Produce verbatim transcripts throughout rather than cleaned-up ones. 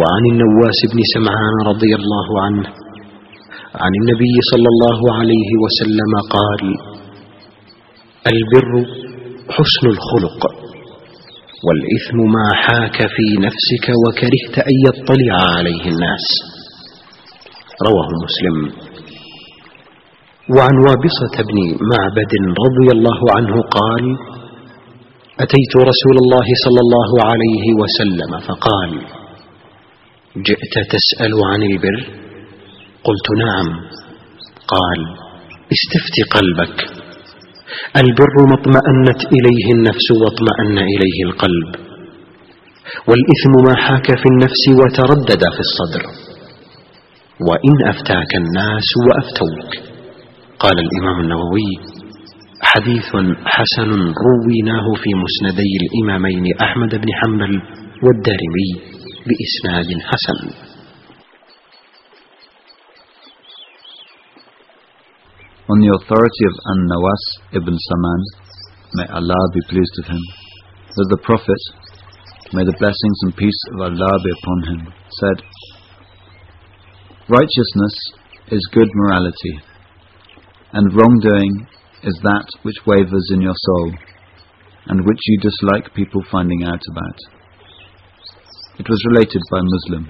وعن النواس بن سمعان رضي الله عنه عن النبي صلى الله عليه وسلم قال: البر حسن الخلق، والإثم ما حاك في نفسك وكرهت أن يطلع عليه الناس. رواه مسلم. وعن وابصة بن معبد رضي الله عنه قال: أتيت رسول الله صلى الله عليه وسلم فقال: جئت تسأل عن البر؟ قلت: نعم. قال: استفت قلبك، البر ما اطمأنت إليه النفس واطمأن إليه القلب، والإثم ما حاك في النفس وتردد في الصدر، وإن أفتاك الناس وأفتوك. قال الإمام النووي: حديث حسن رويناه في مسندي الإمامين أحمد بن حنبل والدارمي بإسناد حسن. On the authority of An-Nawas ibn Saman, may Allah be pleased with him, that the Prophet, may the blessings and peace of Allah be upon him, said: righteousness is good morality, and wrongdoing is that which wavers in your soul, and which you dislike people finding out about. It was related by Muslim.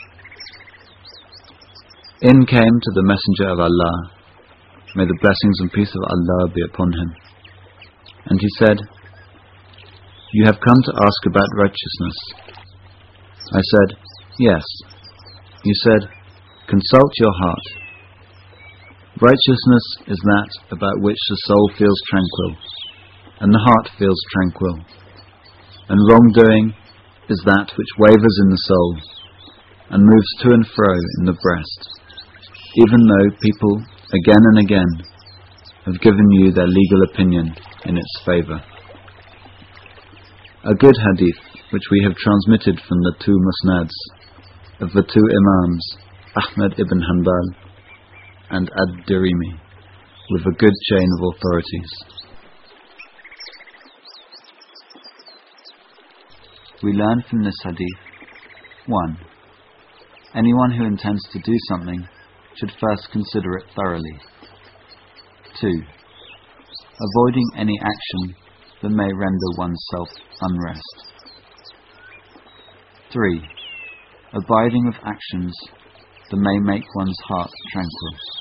In came to the Messenger of Allah, may the blessings and peace of Allah be upon him, and he said: you have come to ask about righteousness. I said: yes. You said: consult your heart. Righteousness is that about which the soul feels tranquil, and the heart feels tranquil, and wrongdoing is that which wavers in the soul, and moves to and fro in the breast, even though people again and again have given you their legal opinion in its favour. A good hadith which we have transmitted from the two musnads of the two Imams, Ahmad ibn Hanbal and Ad-Darimi, with a good chain of authorities. We learn from this hadith: one. Anyone who intends to do something should first consider it thoroughly. two. Avoiding any action that may render oneself unrest. three. Abiding with actions that may make one's heart tranquil.